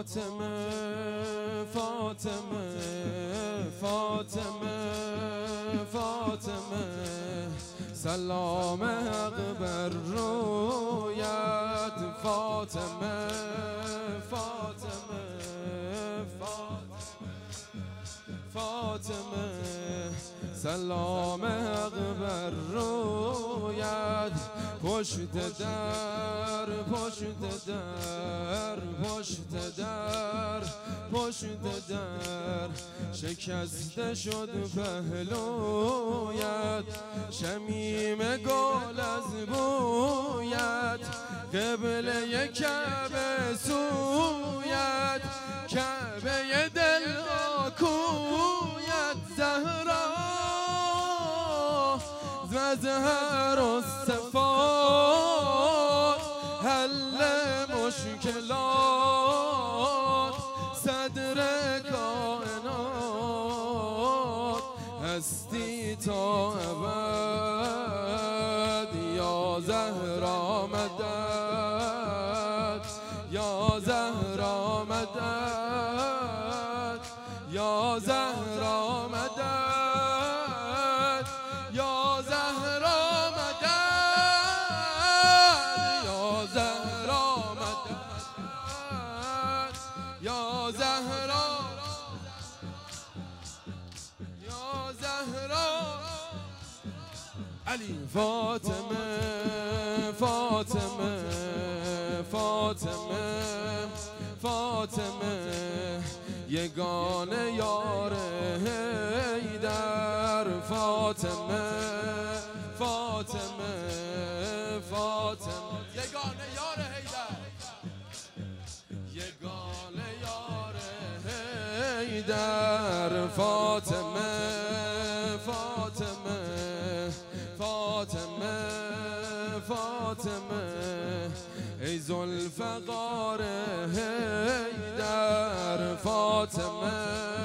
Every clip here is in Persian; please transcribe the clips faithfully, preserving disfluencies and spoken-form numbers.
فاطمه فاطمه فاطمه فاطمه سلام حق بر رویت فاطمه فاطمه فاطمه سلام حق بر رویت پشت در پشت در پشت در پشت در شکسته شد پهلویت شمیم گل از بویت قبله کعبه سویت کعبه دل آکویت زهرا مظهر الصفات حل مشکلات صدر کائنات هستی تا ابد یا زهرا مدد یا زهرا مدد یا زهرا مدد یا زهرا مدد یا زهرا مدد یا زهرا یا زهرا علی فاطمه فاطمه فاطمه فاطمه یگانه یار حیدر فاطمه فاطمه فاطمه یگانه یار حیدر یگانه یار حیدر فاطمه فاطمه فاطمه فاطمه ای ذوالفقار حیدر فاطمه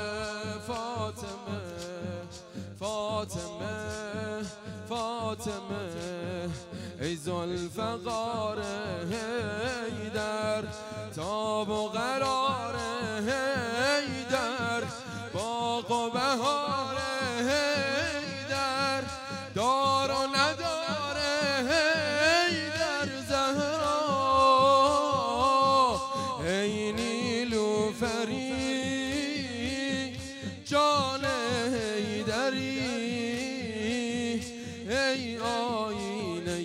فاطمه فاطمه فاطمه ای ذوالفقار حیدر تاب و قرار حیدر باغ و بهار حیدر دار و ندار حیدر زهرا ای نیلوفری جان حیدری ای آینه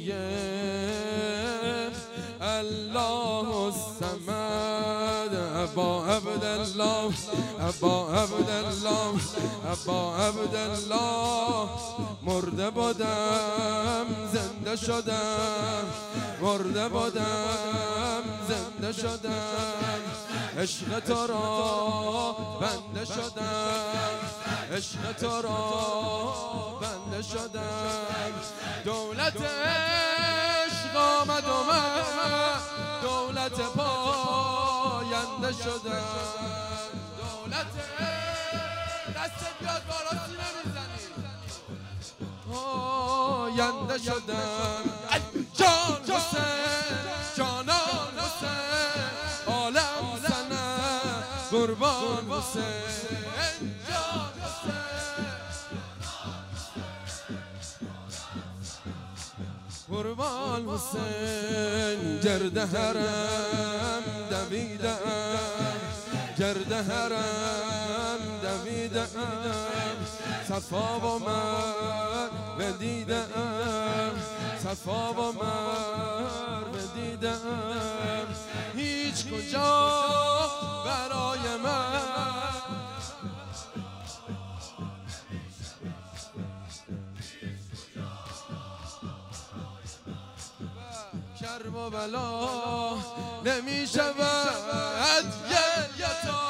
الله الصمد ابا عبدالله ابا عبدالله ابا عبدالله مرده بودم زنده شدم مرده بودم زنده شدم عشق تو را بنده شدم عشق تو را بنده شدم دولت عشق آمد و من دولت پاینده شدم دولت دست بیاد بالا سینه میزنی پاینده شدم جان حسین جانان حسین عالم سنه قربان حسین جان حسین قربان حسین گرد حرم دویدم گرد حرم دویدم صفا و مروه دیدم صفا و مروه دیدم هیچ کجا برای من کرب و بلا نمی شود گریه تا